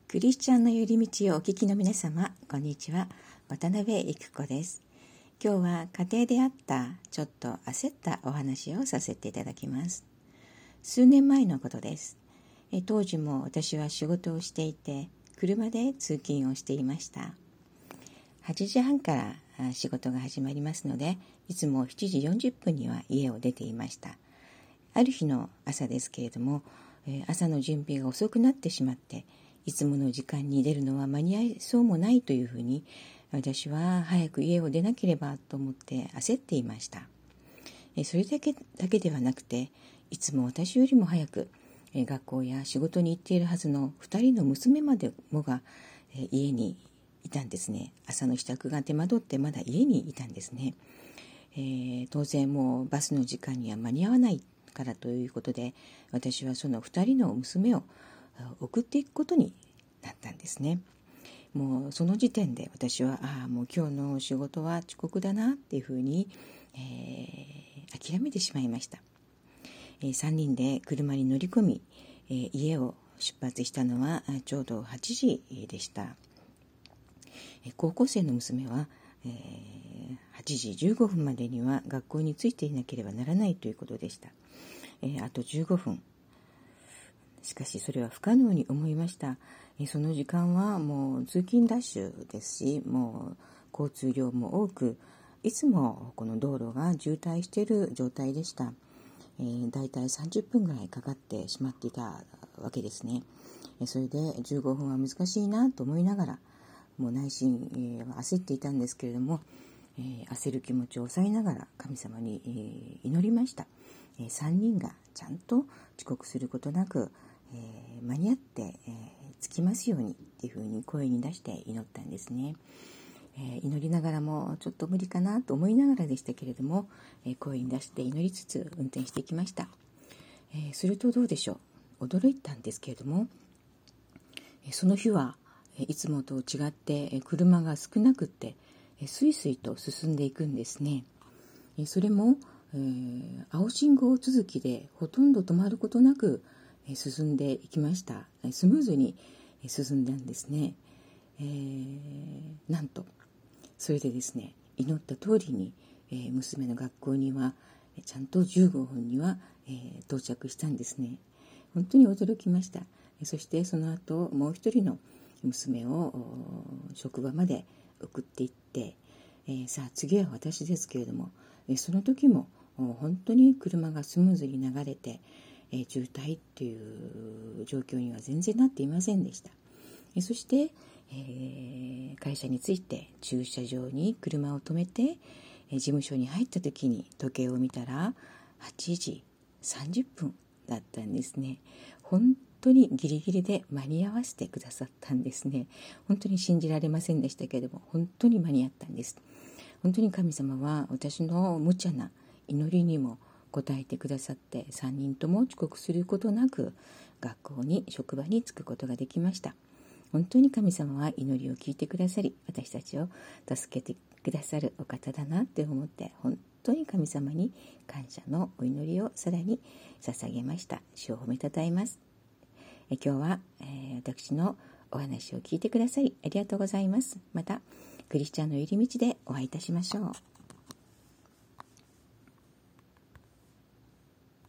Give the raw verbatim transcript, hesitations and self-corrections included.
クリスチャンの寄り道をお聞きの皆様、こんにちは。渡辺育子です。今日は家庭であったちょっと焦ったお話をさせていただきます。数年前のことです。え当時も私は仕事をしていて、車で通勤をしていました。はちじはんから仕事が始まりますので、いつもしちじよんじゅっぷんには家を出ていました。ある日の朝ですけれども、朝の準備が遅くなってしまって、いつもの時間に出るのは間に合いそうもないというふうに、私は早く家を出なければと思って焦っていました。それだけだけではなくて、いつも私よりも早く学校や仕事に行っているはずのふたりの娘までもが家にいたんですね。朝の支度が手間取ってまだ家にいたんですね。えー、当然もうバスの時間には間に合わないからということで、私はそのふたりの娘を送っていくことになったんですね。もうその時点で私はああもう今日の仕事は遅刻だなっていうふうに、えー、諦めてしまいました。えー、さんにんで車に乗り込み、えー、家を出発したのはちょうどはちじでした。えー、高校生の娘は、えー、はちじじゅうごふんまでには学校に着いていなければならないということでした。えー、あとじゅうごふん。しかしそれは不可能に思いました。その時間はもう通勤ダッシュですし、もう交通量も多く、いつもこの道路が渋滞している状態でした。えー、だいたいさんじゅっぷんぐらいかかってしまっていたわけですね。それでじゅうごふんは難しいなと思いながら、もう内心、えー、焦っていたんですけれども、えー、焦る気持ちを抑えながら神様に、えー、祈りました。えー、さんにんがちゃんと遅刻することなく、えー、間に合って、えー、着きますようにっていうふうに声に出して祈ったんですね。えー、祈りながらもちょっと無理かなと思いながらでしたけれども、えー、声に出して祈りつつ運転していきました。えー、するとどうでしょう。驚いたんですけれども、えー、その日はいつもと違って、えー、車が少なくって、えー、スイスイと進んでいくんですね。えー、それも、えー、青信号続きでほとんど止まることなく進んでいきました。スムーズに進んだんですね。えー、なんとそれでですね、祈った通りに、えー、娘の学校にはちゃんとじゅうごふんには、えー、到着したんですね。本当に驚きました。そしてその後もう一人の娘を職場まで送っていって、えー、さあ次は私ですけれども、その時も本当に車がスムーズに流れて、えー、渋滞っていう状況には全然なっていませんでした。えー、そして、えー、会社に着いて駐車場に車を止めて、えー、事務所に入った時に時計を見たらはちじさんじゅっぷんだったんですね。本当にギリギリで間に合わせてくださったんですね。本当に信じられませんでしたけれども、本当に間に合ったんです。本当に神様は私の無茶な祈りにも応えてくださって、さんにんとも遅刻することなく学校に職場に着くことができました。本当に神様は祈りを聞いてくださり、私たちを助けてくださるお方だなって思って、本当に神様に感謝のお祈りをさらに捧げました。主を褒めたたえます。え今日は、えー、私のお話を聞いてくださりありがとうございます。またクリスチャンの入り道でお会いいたしましょう。